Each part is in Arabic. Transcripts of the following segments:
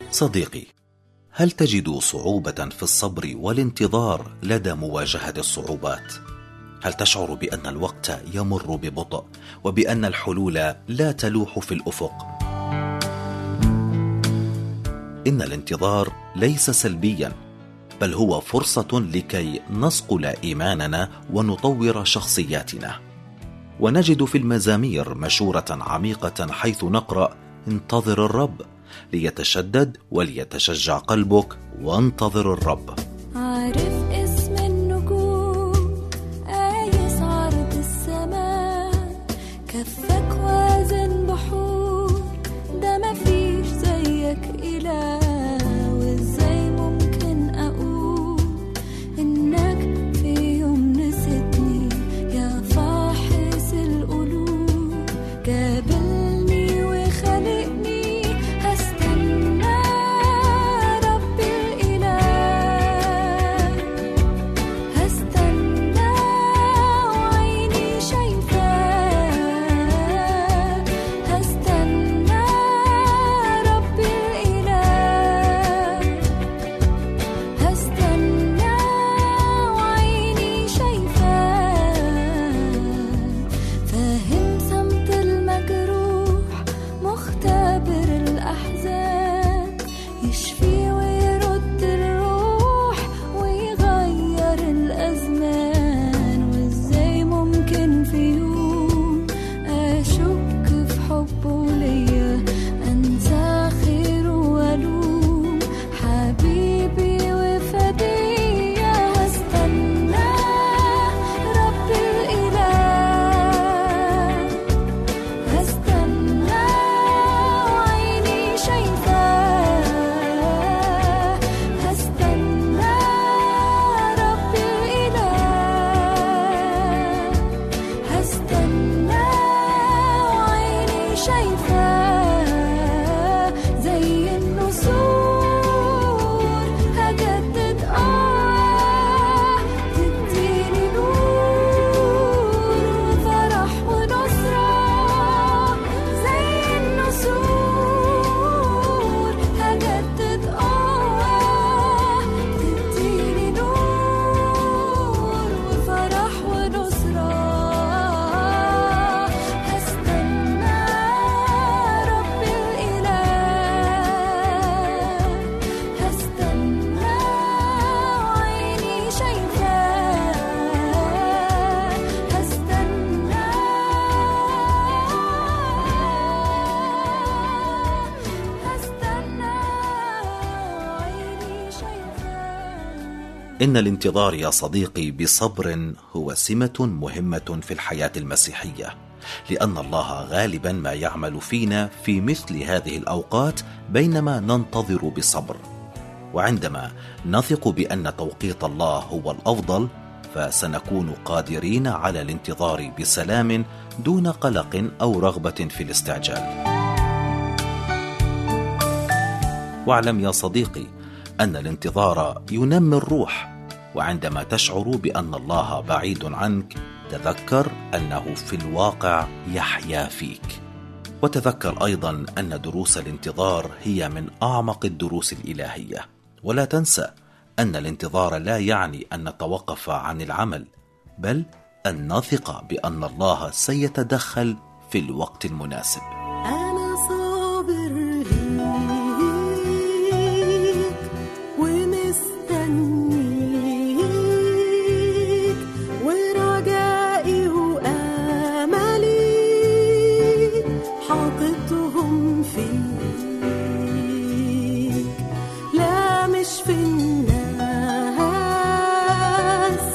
صديقي، هل تجد صعوبة في الصبر والانتظار لدى مواجهة الصعوبات؟ هل تشعر بأن الوقت يمر ببطء وبأن الحلول لا تلوح في الأفق؟ إن الانتظار ليس سلبيا، بل هو فرصة لكي نصقل إيماننا ونطور شخصياتنا. ونجد في المزامير مشورة عميقة حيث نقرأ: انتظر الرب ليتشدد وليتشجع قلبك، وانتظر الرب. عارف اسم النجوم، قايس عرض السماء، كفك وازن بحور، ده مفيش زيك إله. وازاي ممكن أقول إنك في يوم نسيتني يا فاحص القلوب؟ قابلني وخلقني، هستنى رب الإله، هستنى وعيني شايفاه، هستنى رب الإله، هستنى وعيني شايفاه. فاهم صمت المجروح، مختبر الأحزان، يشفي ويرد الروح ويغير الأزمان. وإزاي ممكن في يوم أشك في حبه ليا، أنسى خيره وألوم حبيبي وفدية؟ هستنى رب الإله، هستنى وعيني شايفاه، هستنى رب الإله، هستنى وعيني شايفاه. زي النسور هجدد تديني نور وفرح ونصرة. زي النسور هجدد تديني نور وفرح ونصرة. هستنى رب الإله، هستنى وعيني شايفاه، هستنى، هستنى وعيني شايفاه. إن الانتظار يا صديقي بصبر هو سمة مهمة في الحياة المسيحية، لأن الله غالبا ما يعمل فينا في مثل هذه الأوقات بينما ننتظر بصبر. وعندما نثق بأن توقيت الله هو الأفضل، فسنكون قادرين على الانتظار بسلام دون قلق أو رغبة في الاستعجال. واعلم يا صديقي أن الانتظار ينمي الروح، وعندما تشعر بأن الله بعيد عنك، تذكر أنه في الواقع يحيا فيك. وتذكر أيضا أن دروس الانتظار هي من أعمق الدروس الإلهية. ولا تنسى أن الانتظار لا يعني أن نتوقف عن العمل، بل أن نثق بأن الله سيتدخل في الوقت المناسب. أنا صابر ليك ومستنيك، ورجائي وآملي حاططهم فيك. لا مش في الناس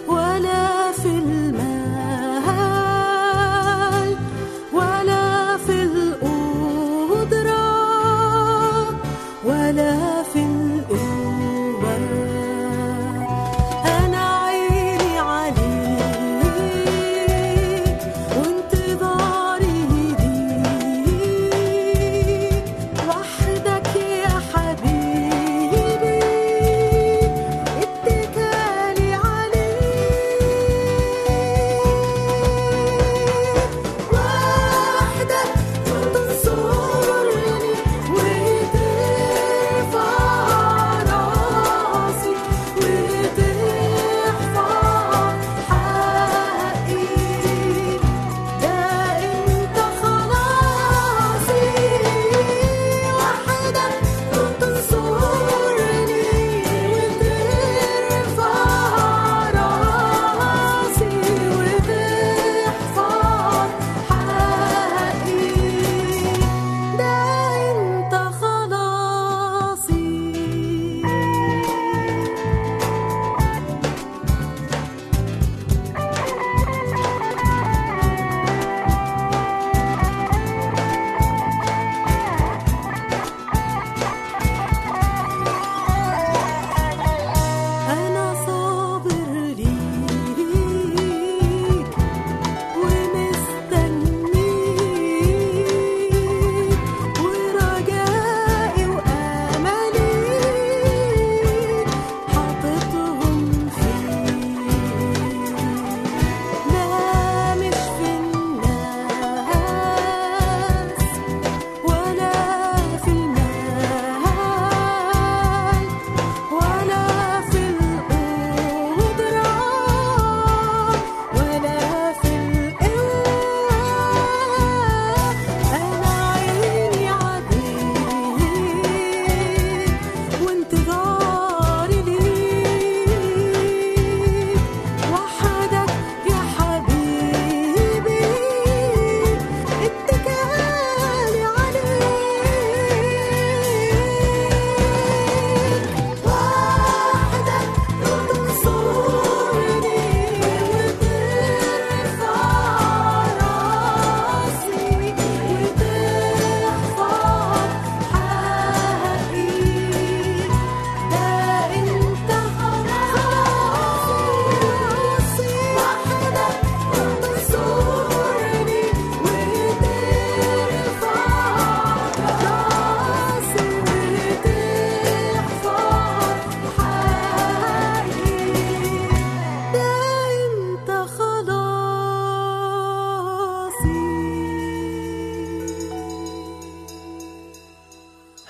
ولا في المال ولا في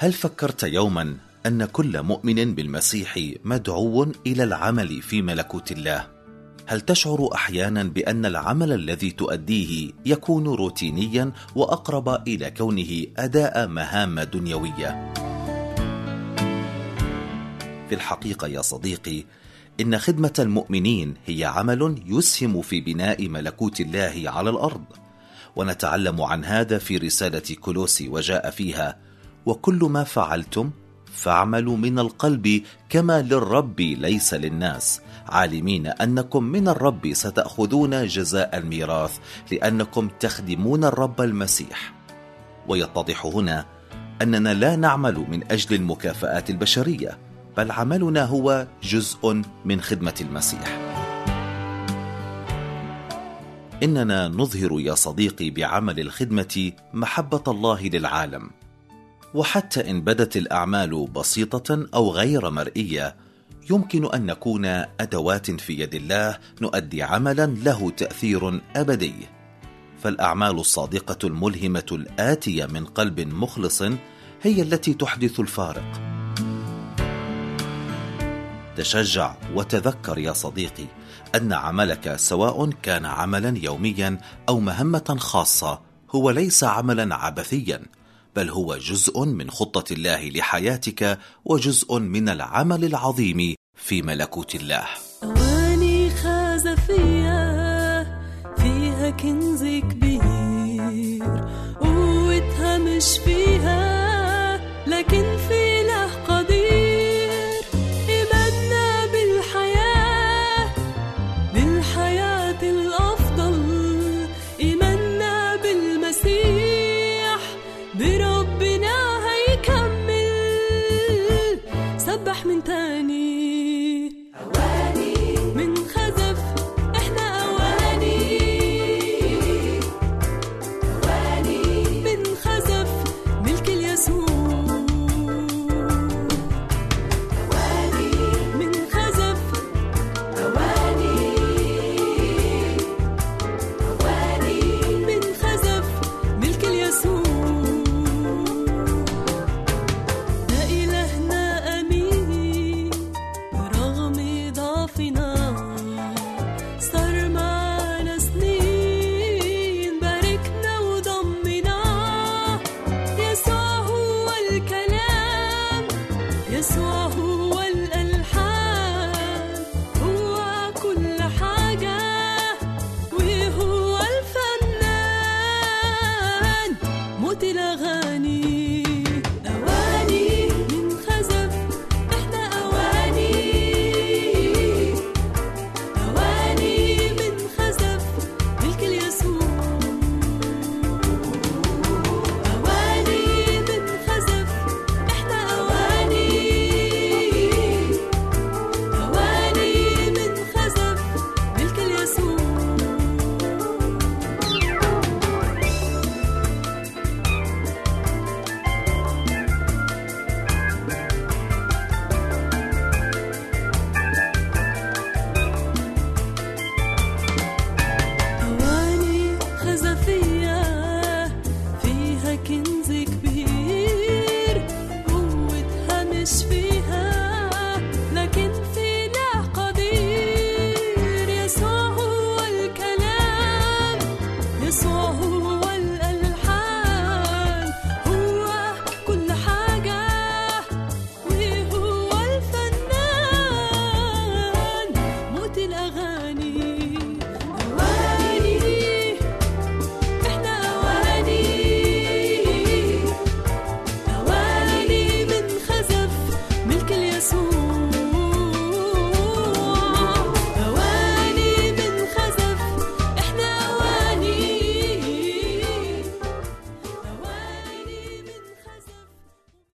هل فكرت يوما أن كل مؤمن بالمسيح مدعو إلى العمل في ملكوت الله؟ هل تشعر أحيانا بأن العمل الذي تؤديه يكون روتينيا وأقرب إلى كونه أداء مهام دنيوية؟ في الحقيقة يا صديقي، إن خدمة المؤمنين هي عمل يسهم في بناء ملكوت الله على الأرض، ونتعلم عن هذا في رسالة كولوسي، وجاء فيها: وكل ما فعلتم فاعملوا من القلب كما للرب ليس للناس، عالمين أنكم من الرب ستأخذون جزاء الميراث، لأنكم تخدمون الرب المسيح. ويتضح هنا أننا لا نعمل من أجل المكافآت البشرية، بل عملنا هو جزء من خدمة المسيح. إننا نظهر يا صديقي بعمل الخدمة محبة الله للعالم، وحتى إن بدت الأعمال بسيطة أو غير مرئية، يمكن أن نكون أدوات في يد الله نؤدي عملا له تأثير أبدي. فالأعمال الصادقة الملهمة الآتية من قلب مخلص هي التي تحدث الفارق. تشجع وتذكر يا صديقي أن عملك، سواء كان عملا يوميا أو مهمة خاصة، هو ليس عملا عبثيا، بل هو جزء من خطة الله لحياتك، وجزء من العمل العظيم في ملكوت الله. أواني خزفية فيها كنز كبير، قوتها مش فيها لكن في له قدير. إيماننا بالحياة الأفضل، إيماننا بالمسيح بربنا هيكمل. سبح من تاني، أواني من خزف، إحنا أواني من خزف ملك اليسوع. أواني من خزف، أواني من خزف ملك اليسوع. ده إلهنا أمين برغم ضعفنا، صار معنا سنين، باركنا وضمنا. يسوع هو الكلام، يسوع هو الألحان، هو كل حاجة وهو الفنان. موت الأغاني، أواني من خزف، إحنا أواني من خزف ملك اليسوع. أواني من خزف، إحنا أواني من خزف ملك اليسوع. أواني خزفية فيها كنز كبير، قوتها مش